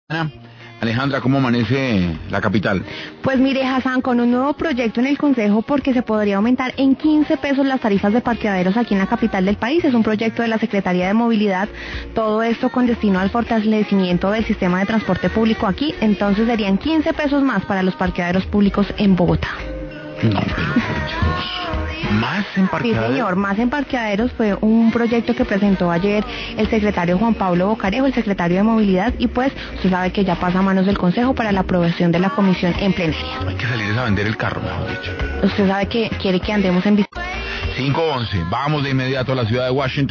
Alejandra, ¿cómo amanece la capital? Pues mire, Hassan, con un nuevo proyecto en el Consejo porque se podría aumentar en 15 pesos las tarifas de parqueaderos aquí en la capital del país. Es un proyecto de la Secretaría de Movilidad, todo esto con destino al fortalecimiento del sistema de transporte público aquí. Entonces serían 15 pesos más para los parqueaderos públicos en Bogotá. No, pero por Dios, ¿más en Sí, parqueaderos? señor, más en parqueaderos fue un proyecto que presentó ayer el secretario Juan Pablo Bocarejo, el secretario de Movilidad, y pues usted sabe que ya pasa a manos del Consejo para la aprobación de la comisión en plenaria. Hay que salir a vender el carro, mejor dicho. Usted sabe que quiere que andemos en bicicleta. 5:11, vamos de inmediato a la ciudad de Washington.